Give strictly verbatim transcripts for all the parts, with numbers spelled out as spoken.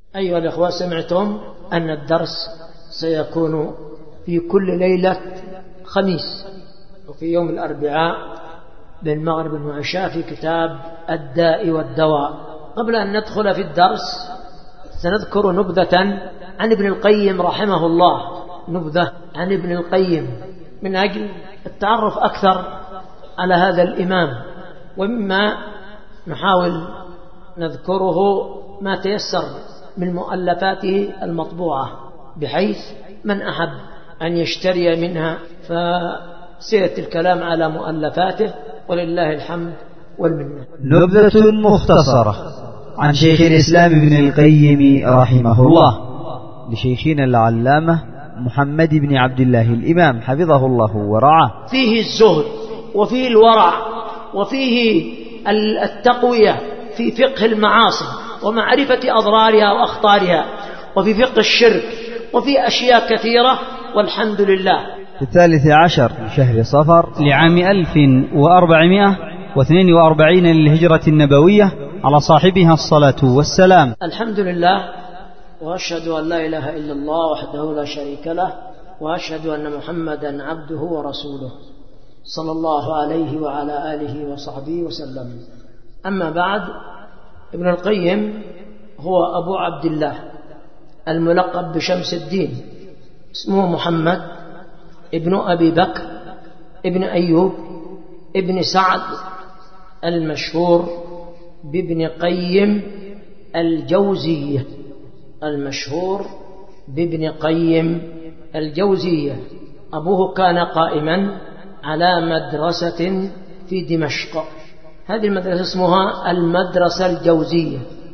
أيها الأخوة، سمعتم أن الدرس سيكون في كل ليلة خميس وفي يوم الأربعاء بين المغرب والعشاء في كتاب الداء والدواء. قبل أن ندخل في الدرس سنذكر نبذة عن ابن القيم رحمه الله، نبذة عن ابن القيم من أجل التعرف أكثر على هذا الإمام، ومما نحاول نذكره ما تيسر من مؤلفاته المطبوعة، بحيث من أحب أن يشتري منها فسيأتي الكلام على مؤلفاته، ولله الحمد والمنة. نبذة مختصرة عن شيخ الإسلام ابن القيم رحمه الله لشيخنا العلامة محمد بن عبد الله الإمام حفظه الله ورعاه. فيه الزهد وفيه الورع وفيه التقوية في فقه المعاصي ومعرفة أضرارها وأخطارها، وفي فقه الشرك، وفي أشياء كثيرة، والحمد لله. في الثالث عشر من شهر صفر لعام ألف وأربعمائة واثنين وأربعين للهجرة النبوية على صاحبها الصلاة والسلام. الحمد لله، وأشهد أن لا إله إلا الله وحده لا شريك له، وأشهد أن محمدا عبده ورسوله صلى الله عليه وعلى آله وصحبه وسلم. أما بعد، ابن القيم هو أبو عبد الله الملقب بشمس الدين، اسمه محمد ابن أبي بكر ابن أيوب ابن سعد المشهور بابن قيم الجوزية، المشهور بابن قيم الجوزية. أبوه كان قائما على مدرسة في دمشق، هذه المدرسة اسمها المدرسة الجوزية،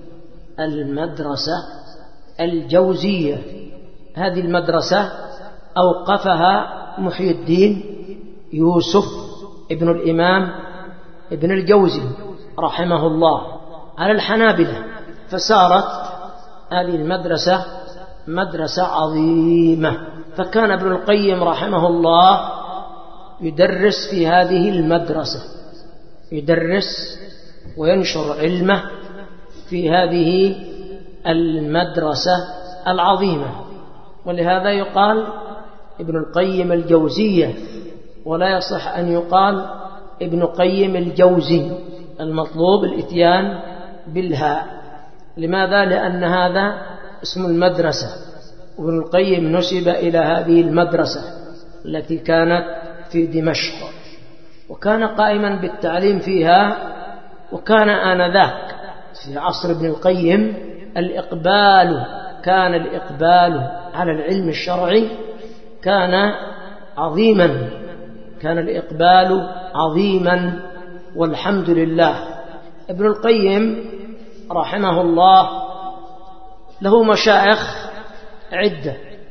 المدرسة الجوزية. هذه المدرسة أوقفها محي الدين يوسف ابن الإمام ابن الجوزي رحمه الله على الحنابلة، فصارت هذه المدرسة مدرسة عظيمة. فكان ابن القيم رحمه الله يدرس في هذه المدرسة، يدرس وينشر علمه في هذه المدرسة العظيمة، ولهذا يقال ابن القيم الجوزية، ولا يصح أن يقال ابن قيم الجوزي، المطلوب الإتيان بالهاء. لماذا؟ لأن هذا اسم المدرسة، وابن القيم نسب إلى هذه المدرسة التي كانت في دمشق، وكان قائما بالتعليم فيها. وكان آنذاك في عصر ابن القيم الإقبال، كان الإقبال على العلم الشرعي كان عظيما، كان الإقبال عظيما، والحمد لله. ابن القيم رحمه الله له مشايخ عدة،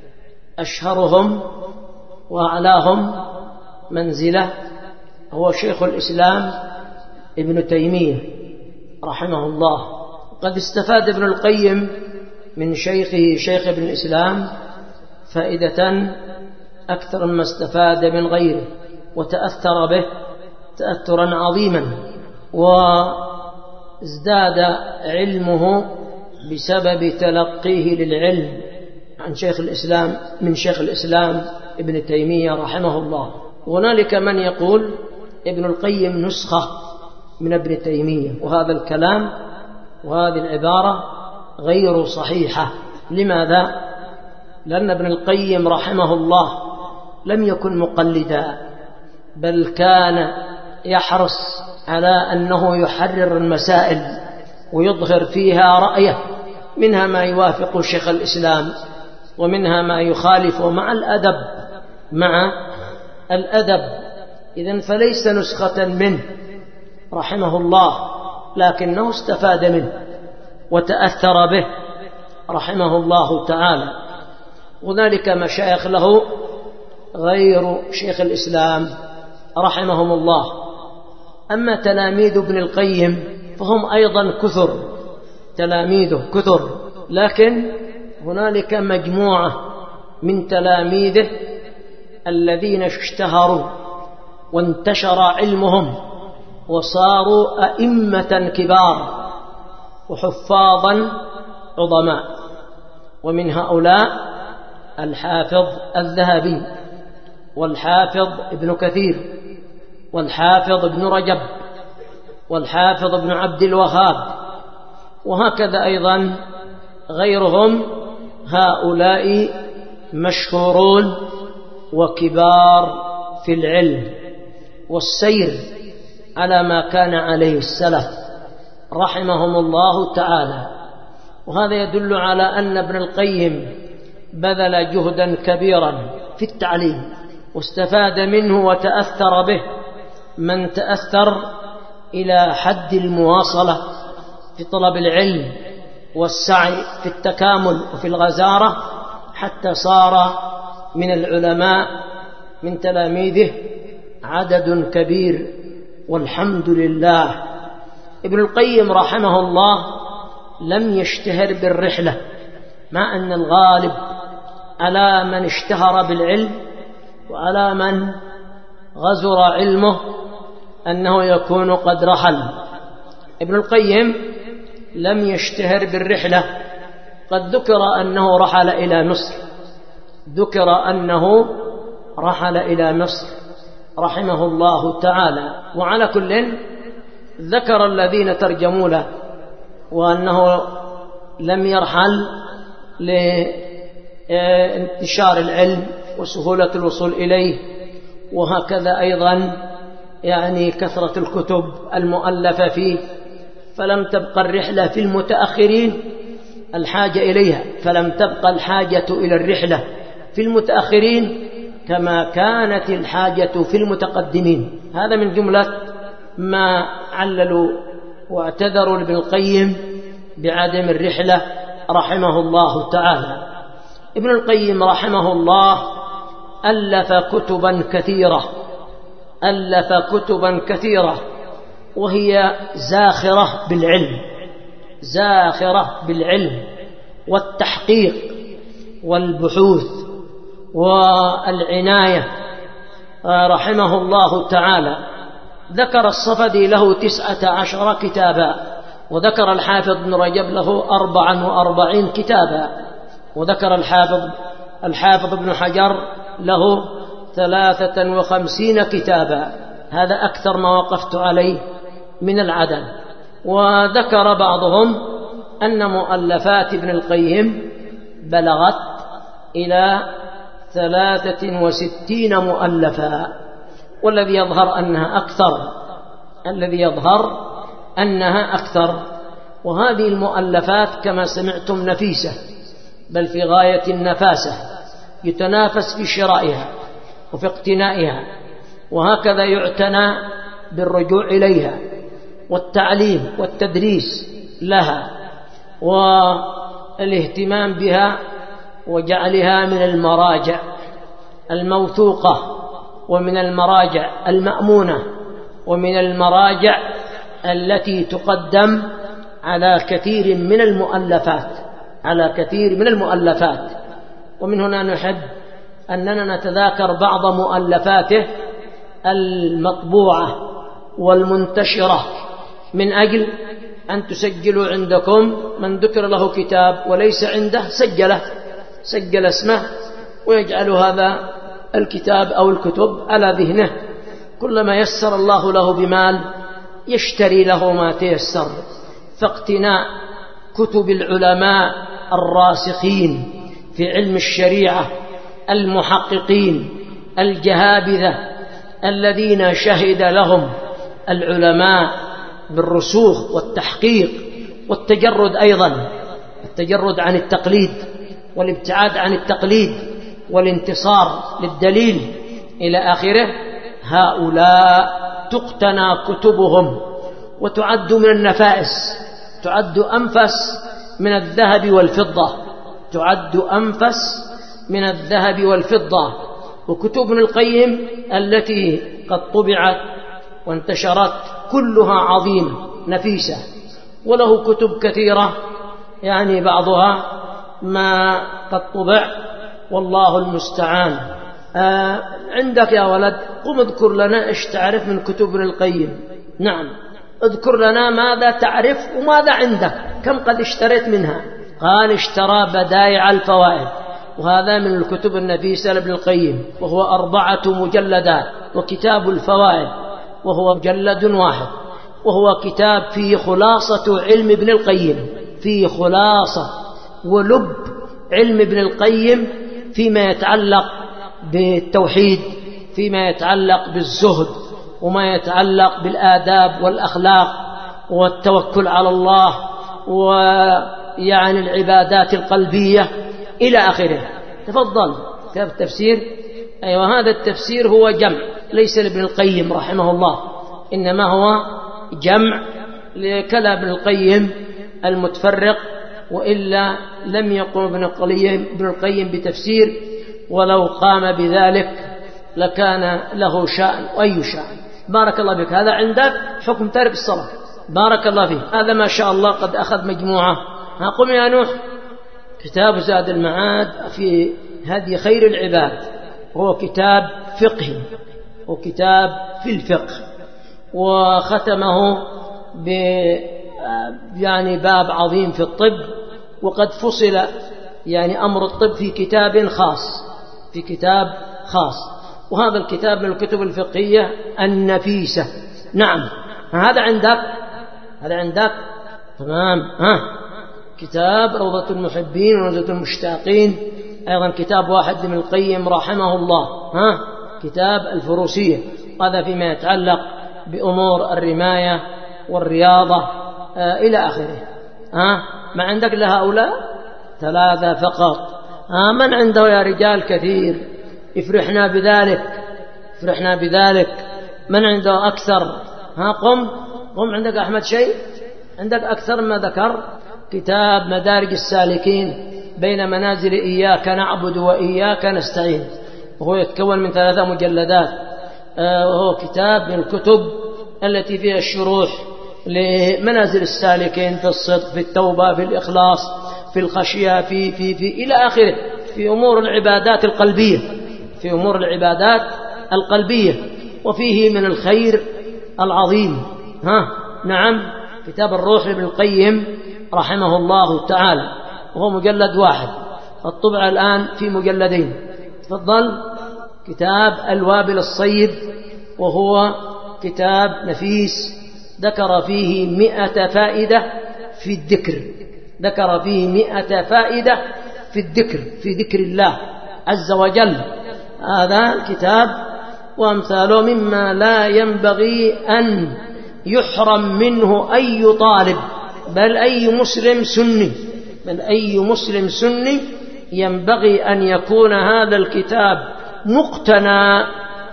أشهرهم وأعلاهم منزلة هو شيخ الإسلام ابن تيمية رحمه الله. قد استفاد ابن القيم من شيخه شيخ ابن الإسلام فائدة أكثر مما استفاد من غيره، وتأثر به تأثرا عظيما، وازداد علمه بسبب تلقيه للعلم عن شيخ الإسلام من شيخ الإسلام ابن تيمية رحمه الله. هنالك من يقول ابن القيم نسخة من ابن تيمية، وهذا الكلام وهذه العبارة غير صحيحة. لماذا؟ لأن ابن القيم رحمه الله لم يكن مقلدا، بل كان يحرص على أنه يحرر المسائل ويظهر فيها رأيه، منها ما يوافق شيخ الإسلام ومنها ما يخالف، مع الأدب مع الأدب إذن فليس نسخة منه رحمه الله، لكنه استفاد منه وتأثر به رحمه الله تعالى. وذلك مشايخ له غير شيخ الإسلام رحمهم الله. أما تلاميذ ابن القيم فهم أيضا كثر، تلاميذه كثر، لكن هنالك مجموعة من تلاميذه الذين اشتهروا وانتشر علمهم وصاروا أئمة كبار وحفاظا عظماء. ومن هؤلاء الحافظ الذهبي والحافظ ابن كثير والحافظ ابن رجب والحافظ ابن عبد الوهاب، وهكذا أيضا غيرهم. هؤلاء مشهورون وكبار في العلم والسير على ما كان عليه السلف رحمهم الله تعالى. وهذا يدل على أن ابن القيم بذل جهدا كبيرا في التعليم واستفاد منه وتأثر به من تأثر إلى حد المواصلة في طلب العلم والسعي في التكامل وفي الغزارة، حتى صار من العلماء من تلاميذه عدد كبير والحمد لله. ابن القيم رحمه الله لم يشتهر بالرحلة، مع أن الغالب على من اشتهر بالعلم وعلى من غزر علمه أنه يكون قد رحل. ابن القيم لم يشتهر بالرحلة، قد ذكر أنه رحل إلى مصر، ذكر أنه رحل إلى مصر رحمه الله تعالى. وعلى كل ذكر الذين ترجموا له وأنه لم يرحل لانتشار العلم وسهولة الوصول إليه، وهكذا أيضا يعني كثرة الكتب المؤلفة فيه، فلم تبقى الرحلة في المتأخرين الحاجة إليها، فلم تبقى الحاجة إلى الرحلة في المتأخرين كما كانت الحاجة في المتقدمين. هذا من جملة ما عللوا واعتذروا لابن القيم بعدم الرحلة رحمه الله تعالى. ابن القيم رحمه الله ألف كتبا كثيرة ألف كتبا كثيرة وهي زاخرة بالعلم زاخرة بالعلم والتحقيق والبحوث والعناية رحمه الله تعالى. ذكر الصفدي له تسعة عشر كتابا، وذكر الحافظ ابن رجب له أربعا وأربعين كتابا، وذكر الحافظ الحافظ ابن حجر له ثلاثة وخمسين كتابا. هذا أكثر ما وقفت عليه من العدد. وذكر بعضهم أن مؤلفات ابن القيم بلغت إلى ثلاثة وستين مؤلفا، والذي يظهر أنها أكثر الذي يظهر أنها أكثر. وهذه المؤلفات كما سمعتم نفيسة، بل في غاية النفاسة، يتنافس في شرائها وفي اقتنائها، وهكذا يعتنى بالرجوع إليها والتعليم والتدريس لها والاهتمام بها وجعلها من المراجع الموثوقة ومن المراجع المأمونة ومن المراجع التي تقدم على كثير من المؤلفات على كثير من المؤلفات. ومن هنا نحب أننا نتذاكر بعض مؤلفاته المطبوعة والمنتشرة من أجل أن تسجلوا عندكم من ذكر له كتاب وليس عنده سجله سجل اسمه ويجعل هذا الكتاب أو الكتب على ذهنه، كلما يسر الله له بمال يشتري له ما تيسر. فاقتناء كتب العلماء الراسخين في علم الشريعة المحققين الجهابذة الذين شهد لهم العلماء بالرسوخ والتحقيق والتجرد، أيضا التجرد عن التقليد والابتعاد عن التقليد والانتصار للدليل إلى آخره، هؤلاء تقتنى كتبهم وتعد من النفائس، تعد أنفس من الذهب والفضة تعد أنفس من الذهب والفضة. وكتب ابن القيم التي قد طبعت وانتشرت كلها عظيمة نفيسة، وله كتب كثيرة يعني بعضها ما قد طبع والله المستعان. آه عندك يا ولد قم اذكر لنا ايش تعرف من كتب ابن القيم. نعم، اذكر لنا ماذا تعرف وماذا عندك، كم قد اشتريت منها. قال اشترى بدائع الفوائد، وهذا من الكتب النفيسة لابن القيم، وهو أربعة مجلدات. وكتاب الفوائد وهو مجلد واحد، وهو كتاب فيه خلاصة علم ابن القيم، فيه خلاصة ولب علم ابن القيم فيما يتعلق بالتوحيد، فيما يتعلق بالزهد، وما يتعلق بالآداب والأخلاق والتوكل على الله، ويعني العبادات القلبية إلى آخره. تفضل كتاب التفسير. أيوة، هذا التفسير هو جمع، ليس لابن القيم رحمه الله، إنما هو جمع لكلام ابن القيم المتفرق، وإلا لم يقم ابن القيم, ابن القيم بتفسير، ولو قام بذلك لكان له شأن وأي شأن. بارك الله بك. هذا عندك حكم تارك الصلاة. بارك الله فيك. هذا ما شاء الله قد أخذ مجموعة. ها قم يا نوح. كتاب زاد المعاد في هدي خير العباد، هو كتاب فقهي وكتاب في الفقه، وختمه ب يعني باب عظيم في الطب، وقد فصل يعني أمر الطب في كتاب خاص، في كتاب خاص. وهذا الكتاب من الكتب الفقهية النفيسة. نعم، هذا عندك، هذا عندك تمام. ها كتاب روضة المحبين ونزهة المشتاقين، أيضا كتاب واحد من القيم رحمه الله. ها كتاب الفروسية، هذا فيما يتعلق بأمور الرماية والرياضة آه إلى آخره. ها ما عندك لهؤلاء ثلاثة فقط. ها من عنده يا رجال كثير؟ افرحنا بذلك، افرحنا بذلك. من عنده أكثر؟ ها قم قم. عندك أحمد شيء؟ عندك أكثر ما ذكر؟ كتاب مدارج السالكين بين منازل إياك نعبد وإياك نستعين، وهو يتكون من ثلاثة مجلدات، وهو كتاب من الكتب التي فيها الشروح لمنازل السالكين في الصدق، في التوبة، في الإخلاص، في الخشية، في في في إلى آخره، في أمور العبادات القلبية، في أمور العبادات القلبية، وفيه من الخير العظيم. ها نعم، كتاب الروح لابن القيم رحمه الله تعالى، وهو مجلد واحد، الطبع الآن في مجلدين. تفضل. كتاب الوابل الصيب، وهو كتاب نفيس، ذكر فيه مئة فائدة في الذكر، ذكر فيه مئة فائدة في الذكر، في ذكر الله عز وجل. هذا الكتاب وأمثاله مما لا ينبغي أن يحرم منه أي طالب، بل أي مسلم سني، بل أي مسلم سني ينبغي أن يكون هذا الكتاب مقتنى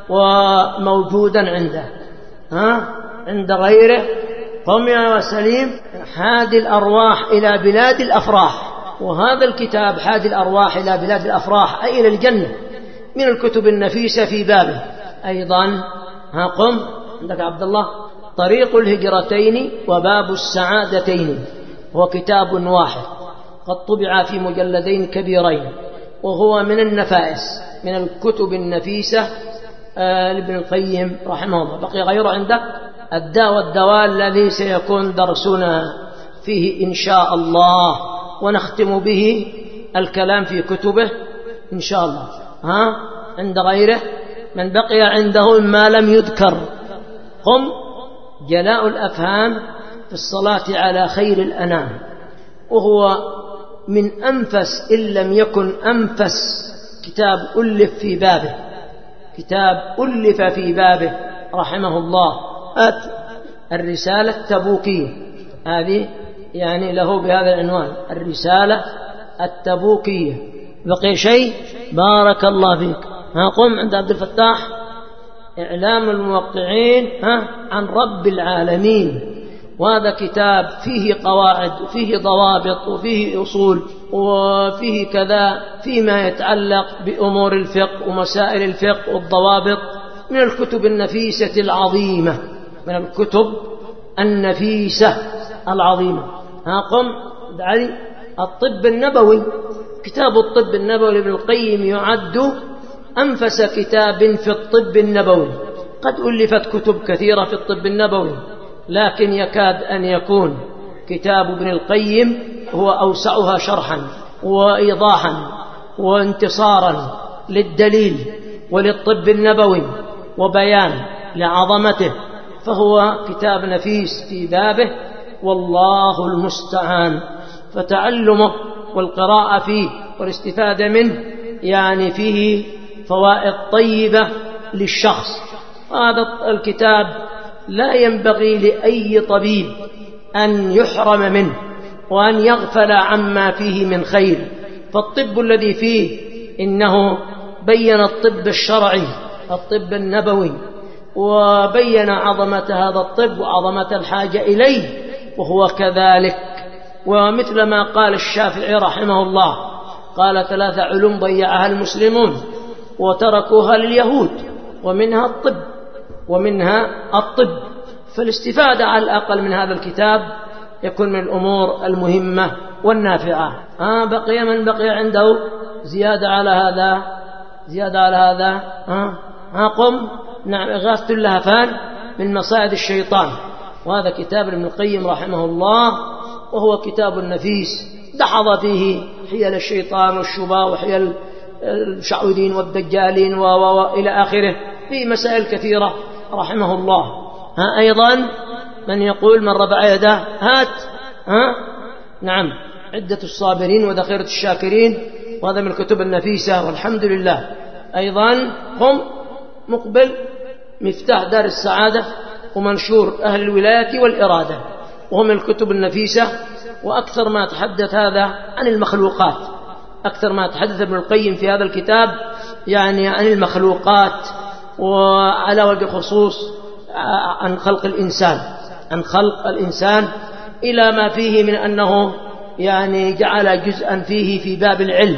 وموجودا عنده، ها عند غيره. قم يا سليم. حادي الأرواح إلى بلاد الأفراح، وهذا الكتاب حادي الأرواح إلى بلاد الأفراح أي إلى الجنة، من الكتب النفيسة في بابه. أيضا ها قم. عندك عبد الله طريق الهجرتين وباب السعادتين، هو كتاب واحد قد طبع في مجلدين كبيرين، وهو من النفائس، من الكتب النفيسة آه لابن القيم رحمه الله. بقي غيره عندك الداء والدواء الذي سيكون درسنا فيه إن شاء الله، ونختم به الكلام في كتبه إن شاء الله. ها عند غيره من بقي عنده ما لم يذكر؟ قم. جلاء الأفهام في الصلاة على خير الأنام، وهو من أنفس إن لم يكن أنفس كتاب ألف في بابه، كتاب ألف في بابه رحمه الله. الرسالة التبوكية، هذه يعني له بهذا العنوان، الرسالة التبوكية. بقي شيء؟ بارك الله فيك. ها قم. عند عبد الفتاح إعلام الموقعين ها عن رب العالمين، وهذا كتاب فيه قواعد وفيه ضوابط وفيه أصول وفيه كذا فيما يتعلق بأمور الفقه ومسائل الفقه والضوابط، من الكتب النفيسة العظيمة، من الكتب النفيسة العظيمة. ها قم. علي الطب النبوي، كتاب الطب النبوي لابن القيم يعد أنفس كتاب في الطب النبوي. قد ألفت كتب كثيرة في الطب النبوي، لكن يكاد أن يكون كتاب ابن القيم هو أوسعها شرحا وإيضاحا وانتصارا للدليل وللطب النبوي وبيان لعظمته، فهو كتاب نفيس في بابه، والله المستعان. فتعلمه والقراءة فيه والاستفادة منه يعني فيه فوائد طيبة للشخص. هذا الكتاب لا ينبغي لأي طبيب أن يحرم منه وأن يغفل عما فيه من خير، فالطب الذي فيه إنه بين الطب الشرعي الطب النبوي، وبين عظمة هذا الطب وعظمة الحاجة إليه، وهو كذلك. ومثل ما قال الشافعي رحمه الله، قال ثلاث علوم ضيعها المسلمون وتركوها لليهود، ومنها الطب ومنها الطب فالاستفادة على الأقل من هذا الكتاب يكون من الأمور المهمة والنافعة. آه بقي من بقي عنده زيادة على هذا زيادة على هذا آه آه قم نعم إغاثة اللهفان من مصائد الشيطان، وهذا كتاب ابن القيم رحمه الله، وهو كتاب نفيس دحض فيه حيل الشيطان والشبهة وحيل الشعوذين والدجالين وإلى آخره في مسائل كثيرة رحمه الله. ها أيضا من يقول من رفع يده هات ها نعم عدة الصابرين وذخيرة الشاكرين، وهذا من الكتب النفيسة والحمد لله. أيضا قم مقبل مفتاح دار السعادة ومنشور أهل الولاية والإرادة، وهو من الكتب النفيسة. وأكثر ما تحدث هذا عن المخلوقات، أكثر ما تحدث ابن القيم في هذا الكتاب يعني عن المخلوقات، وعلى وجه الخصوص عن خلق الإنسان عن خلق الإنسان إلى ما فيه من أنه يعني جعل جزءا فيه في باب العلم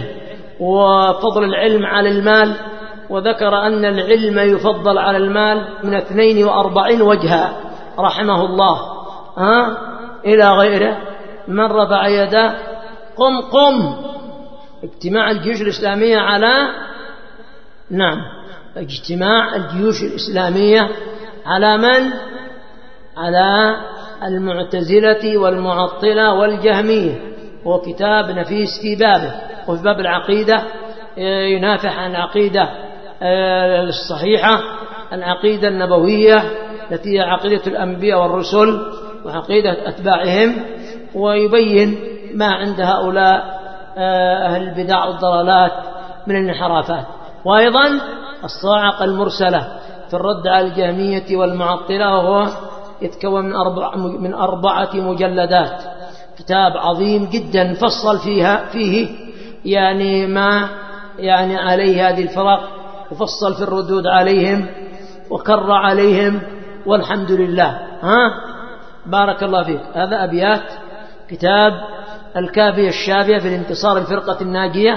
وفضل العلم على المال، وذكر أن العلم يفضل على المال من اثنين وأربعين وجها رحمه الله ها إلى غيره. من رفع يده قم قم اجتماع الجيوش الإسلامية على نعم اجتماع الجيوش الإسلامية على من؟ على المعتزلة والمعطلة والجهمية. هو كتاب نفيس في بابه، وفي باب العقيدة ينافح عن العقيدة الصحيحة، العقيدة النبوية التي هي عقيدة الأنبياء والرسل وعقيدة أتباعهم، ويبين ما عند هؤلاء أهل البدع والضلالات من الانحرافات. وأيضا الصاعقة المرسلة في الرد على الجهمية والمعطلة، وهو يتكون من أربع من أربعة مجلدات، كتاب عظيم جدا فصل فيها فيه يعني ما يعني عليه هذه الفرق، وفصل في الردود عليهم وكر عليهم، والحمد لله. ها بارك الله فيك. هذا أبيات كتاب الكافية الشافية في الانتصار الفرقة الناجية،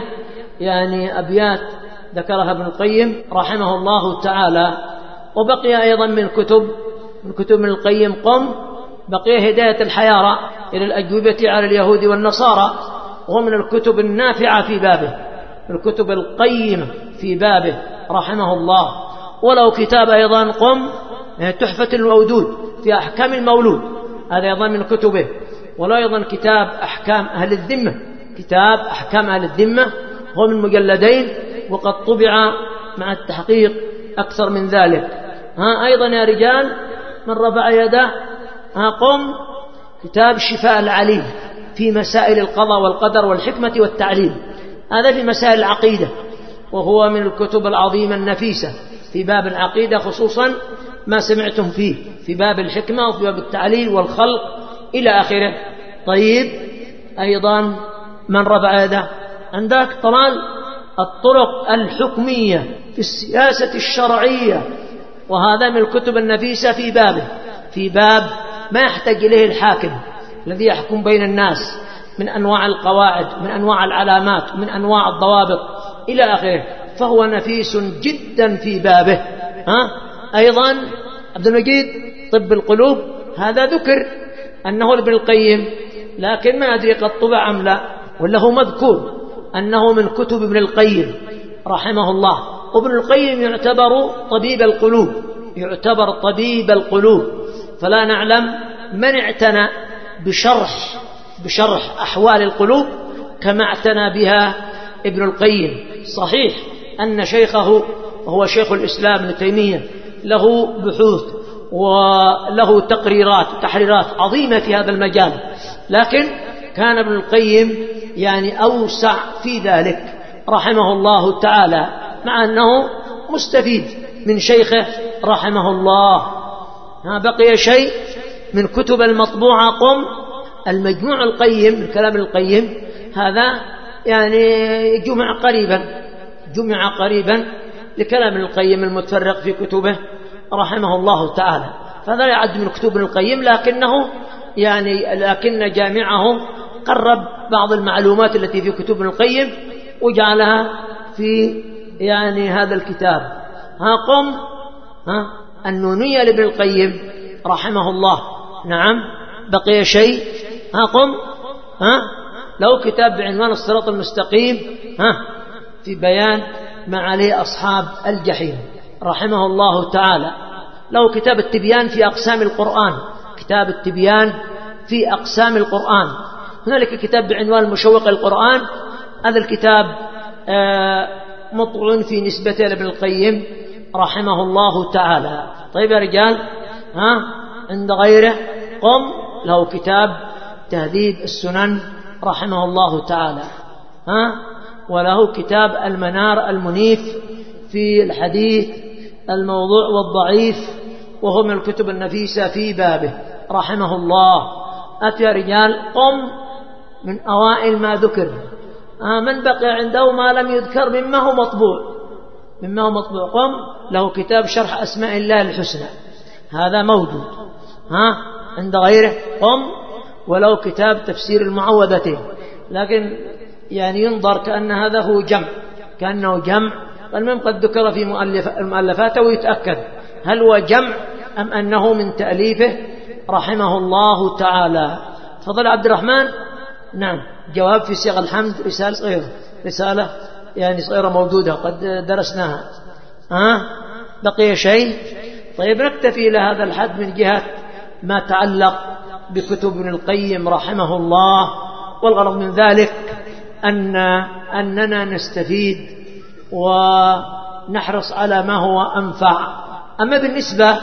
يعني أبيات ذكرها ابن القيم رحمه الله تعالى. وبقي أيضا من كتب من كتب ابن القيم قم بقي هداية الحيارى إلى الأجوبة على اليهود والنصارى، وهو من الكتب النافعة في بابه، من الكتب القيمة في بابه رحمه الله. ولو كتاب أيضا قم تحفة المودود في أحكام المولود، هذا أيضا من كتبه. ولا أيضا كتاب أحكام أهل الذمة، كتاب أحكام أهل الذمة هو من مجلدين، وقد طبع مع التحقيق أكثر من ذلك. ها أيضا يا رجال من رفع يده ها قم كتاب شفاء العليل في مسائل القضاء والقدر والحكمة والتعليل، هذا في مسائل العقيدة، وهو من الكتب العظيمة النفيسة في باب العقيدة، خصوصا ما سمعتم فيه في باب الحكمة وفي باب التعليل والخلق إلى آخره. طيب أيضا من رفع يده عندك طلال الطرق الحكمية في السياسة الشرعية، وهذا من الكتب النفيسة في بابه، في باب ما يحتاج إليه الحاكم الذي يحكم بين الناس من أنواع القواعد، من أنواع العلامات، من أنواع الضوابط إلى آخره، فهو نفيس جدا في بابه. ها أيضا عبد المجيد طب القلوب، هذا ذكر أنه ابن القيم، لكن ما أدري قد طبع أم لا، ولا هو مذكور أنه من كتب ابن القيم رحمه الله. وابن القيم يعتبر طبيب القلوب، يعتبر طبيب القلوب، فلا نعلم من اعتنى بشرح بشرح أحوال القلوب كما اعتنى بها ابن القيم. صحيح أن شيخه هو شيخ الإسلام ابن تيمية له بحوث وله تقريرات وتحريرات عظيمة في هذا المجال، لكن كان ابن القيم يعني أوسع في ذلك رحمه الله تعالى، مع أنه مستفيد من شيخه رحمه الله. ها بقي شيء من كتب المطبوعة قم المجموع القيم من كلام القيم، هذا يعني جمع قريبا جمع قريبا لكلام القيم المتفرق في كتبه رحمه الله تعالى، فهذا لا يعد من كتب القيم، لكنه يعني لكن جامعه قرب بعض المعلومات التي في كتب القيم وجعلها في يعني هذا الكتاب. ها قم ها النونية لابن القيم رحمه الله. نعم بقي شيء. ها قم ها لو كتاب بعنوان الصراط المستقيم ها في بيان ما عليه أصحاب الجحيم رحمه الله تعالى. له كتاب التبيان في أقسام القرآن، كتاب التبيان في أقسام القرآن. هنالك كتاب بعنوان مشوق القرآن، هذا الكتاب مطعون في نسبته لابن القيم رحمه الله تعالى. طيب يا رجال، ها عند غيره قم له كتاب تهذيب السنن رحمه الله تعالى، ها وله كتاب المنار المنيف في الحديث الموضوع والضعيف، وهو من الكتب النفيسة في بابه رحمه الله. أتى يا رجال قم من أوائل ما ذكر. آه من بقي عنده ما لم يذكر مما هو مطبوع مما هو مطبوع قم له كتاب شرح أسماء الله الحسنى، هذا موجود. ها عند غيره قم ولو كتاب تفسير المعوذتين، لكن يعني ينظر كأن هذا هو جمع كأنه جمع، المهم قد ذكر في مؤلفاته ويتأكد هل هو جمع أم أنه من تأليفه رحمه الله تعالى. تفضل عبد الرحمن. نعم جواب في صيغ الحمد، رسالة صغيرة رسالة يعني صغيرة موجودة قد درسناها. ها بقي شيء. طيب نكتفي إلى هذا الحد من جهة ما تعلق بكتب ابن القيم رحمه الله، والغرض من ذلك أن أننا نستفيد ونحرص على ما هو أنفع. أما بالنسبة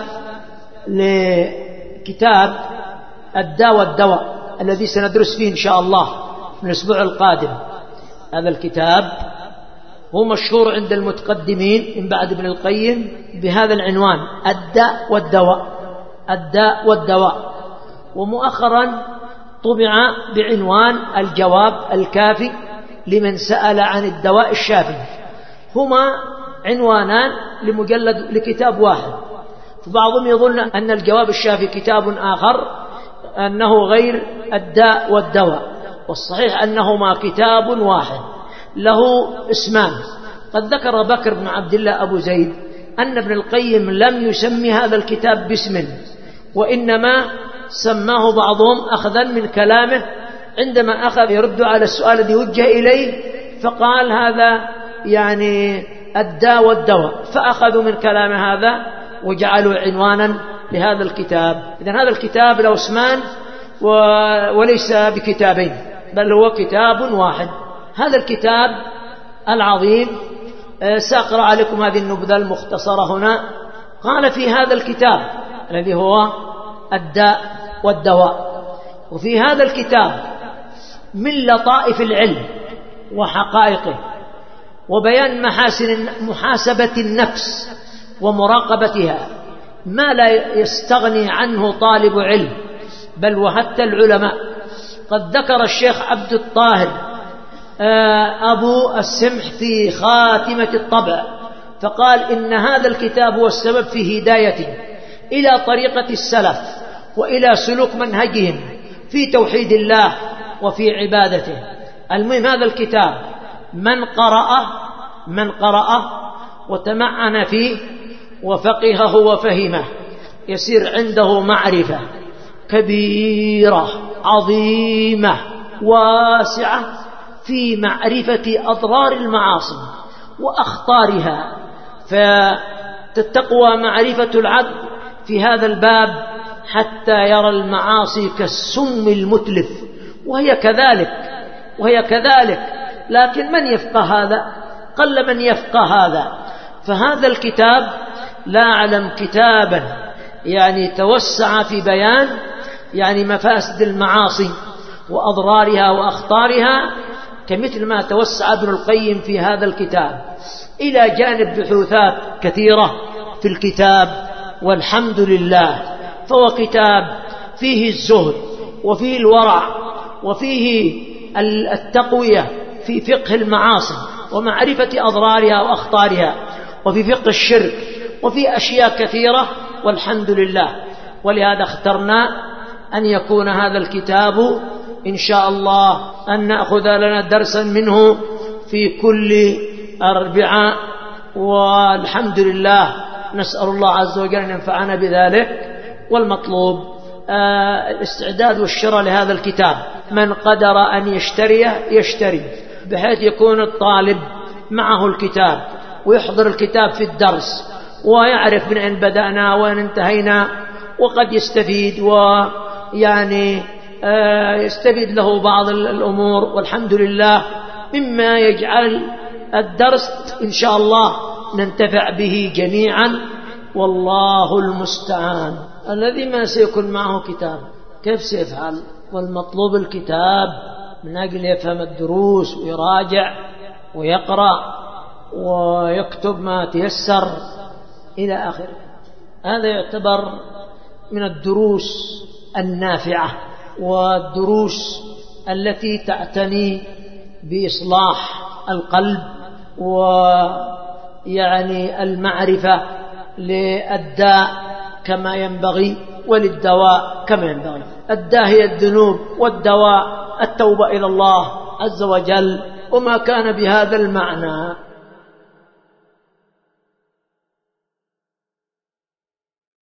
لكتاب الداء والدواء الذي سندرس فيه إن شاء الله من الأسبوع القادم، هذا الكتاب هو مشهور عند المتقدمين من بعد ابن القيم بهذا العنوان الداء والدواء الداء والدواء، ومؤخرا طبع بعنوان الجواب الكافي لمن سأل عن الدواء الشافي. هما عنوانان لمجلد لكتاب واحد، فبعضهم يظن أن الجواب الشافي كتاب آخر أنه غير الداء والدواء، والصحيح أنهما كتاب واحد له اسمان. قد ذكر بكر بن عبد الله أبو زيد أن ابن القيم لم يسمي هذا الكتاب باسم، وإنما سماه بعضهم أخذا من كلامه عندما أخذ يرد على السؤال الذي وجه إليه، فقال هذا يعني الداء والدواء، فأخذوا من كلام هذا وجعلوا عنوانا لهذا الكتاب. إذن هذا الكتاب له اسمان وليس بكتابين، بل هو كتاب واحد. هذا الكتاب العظيم سأقرأ عليكم هذه النبذة المختصرة هنا. قال في هذا الكتاب الذي هو الداء والدواء، وفي هذا الكتاب من لطائف العلم وحقائقه وبيان محاسن محاسبة النفس ومراقبتها ما لا يستغني عنه طالب علم بل وحتى العلماء. قد ذكر الشيخ عبد الطاهر أبو السمح في خاتمة الطبع فقال إن هذا الكتاب هو السبب في هدايتي إلى طريقة السلف وإلى سلوك منهجهم في توحيد الله وفي عبادته. المهم هذا الكتاب من قرأه من قرأه وتمعن فيه وفقهه وفهمه يصير عنده معرفة كبيرة عظيمة واسعة في معرفة أضرار المعاصي وأخطارها، فتتقوى معرفة العبد في هذا الباب حتى يرى المعاصي كالسم المتلف وهي كذلك وهي كذلك لكن من يفقه هذا؟ قل من يفقه هذا. فهذا الكتاب لا أعلم كتابا يعني توسع في بيان يعني مفاسد المعاصي وأضرارها وأخطارها كمثل ما توسع ابن القيم في هذا الكتاب، إلى جانب بحوثات كثيرة في الكتاب، والحمد لله. فهو كتاب فيه الزهد وفيه الورع وفيه التقوية في فقه المعاصي ومعرفة أضرارها وأخطارها، وفي فقه الشرك، وفي أشياء كثيرة والحمد لله. ولهذا اخترنا أن يكون هذا الكتاب إن شاء الله أن نأخذ لنا درسا منه في كل أربعاء، والحمد لله. نسأل الله عز وجل أن ينفعنا بذلك. والمطلوب آه الاستعداد والشراء لهذا الكتاب. من قدر أن يشتريه يشتري، بحيث يكون الطالب معه الكتاب ويحضر الكتاب في الدرس ويعرف من أين بدأنا وين انتهينا، وقد يستفيد ويعني آه يستفيد له بعض الأمور والحمد لله، مما يجعل الدرس إن شاء الله ننتفع به جميعا، والله المستعان. الذي ما سيكون معه كتاب كيف سيفعل؟ والمطلوب الكتاب من أجل يفهم الدروس ويراجع ويقرأ ويكتب ما تيسر إلى آخره. هذا يعتبر من الدروس النافعة والدروس التي تعتني بإصلاح القلب ويعني المعرفة للداء كما ينبغي وللدواء كما ينبغي. الداء هي الذنوب، والدواء التوبة إلى الله عز وجل، وما كان بهذا المعنى.